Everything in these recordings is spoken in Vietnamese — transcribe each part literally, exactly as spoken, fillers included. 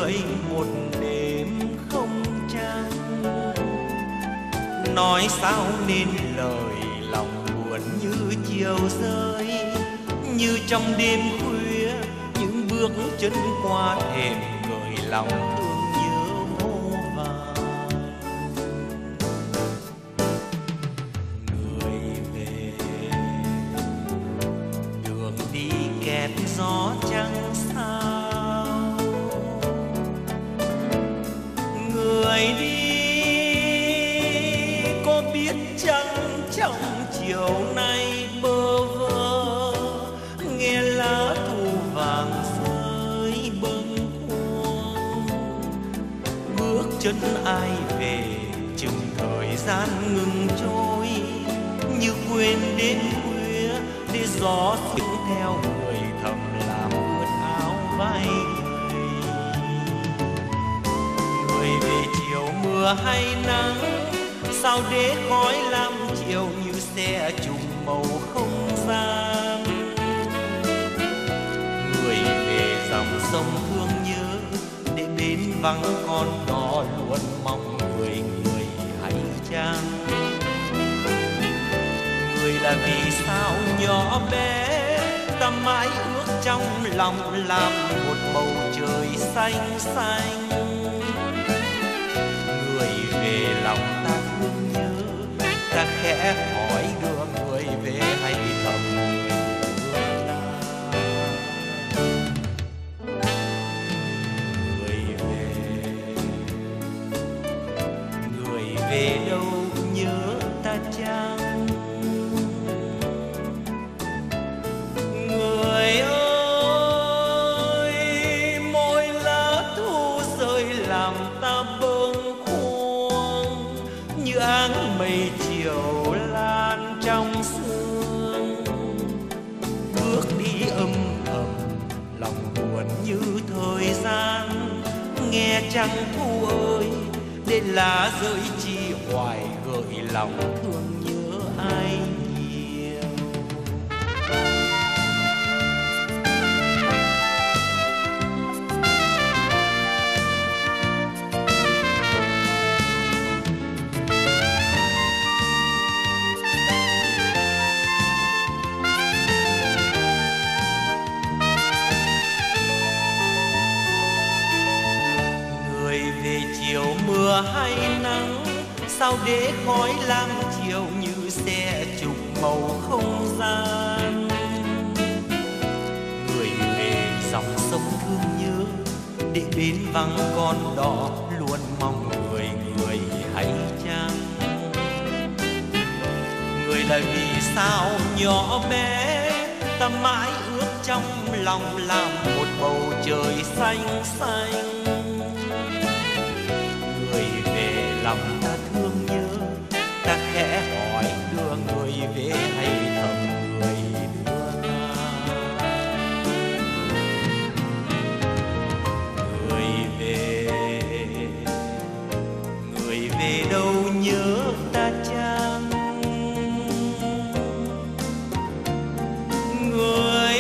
người một đêm không trăng. Nói sao nên lời lòng buồn như chiều rơi, như trong đêm khuya những bước chân qua thềm gợi lòng thương nhớ vô vàn. Người về đường đi kẹt gió chẳng sao, người đi có biết chăng trong chiều nay bơ vơ nghe lá thu vàng rơi bâng khuâng. Bước chân ai về chừng thời gian ngừng trôi, như quên đến khuya để gió sương theo người thầm làm ướt áo vai người. Người về chiều mưa hay nắng, sao để khói lam chiều như xe trùng màu không gian. Người về dòng sông thương nhớ để bến vắng con đò luôn mong người người hãy chăng. Người là vì sao nhỏ bé ta mãi ước trong lòng làm một bầu trời xanh xanh. Người về lòng ta thương nhớ, ta khẽ hỏi đưa người về hay thầm người ta. Người về, người về đâu nhớ ta chăng? Người ơi, mỗi lá thu rơi làm ta bâng khuâng, như áng mây chiều lan trong sương. Bước đi âm thầm lòng buồn như thời gian, nghe trăng thu ơi để lá rơi chi hoài gợi lòng thương nhớ ai nhiều. Về chiều mưa hay nắng, sao để khói lam chiều như xe trục màu không gian. Người về dòng sông thương nhớ để bến vắng con đò luôn mong người người hãy chăng. Người là vì sao nhỏ bé ta mãi ước trong lòng làm một bầu trời xanh xanh. Lòng ta thương nhớ, ta khẽ hỏi đưa người về hay thầm người đưa ta. Người về, người về đâu nhớ ta chăng? Người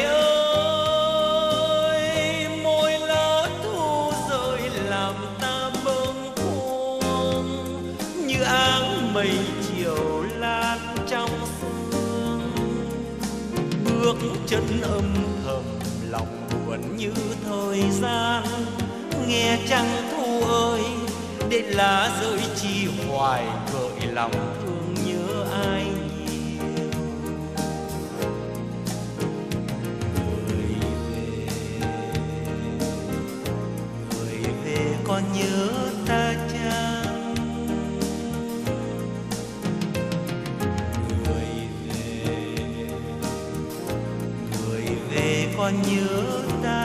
ơi, mỗi lá thu rơi làm ta bâng như áng mây chiều lan trong sương. Bước chân âm thầm lòng buồn như thời gian, nghe trăng thu ơi để lá rơi chi hoài gợi lòng thương nhớ ai nhiều. Người về, người về còn nhớ ta chăng? Còn nhớ ta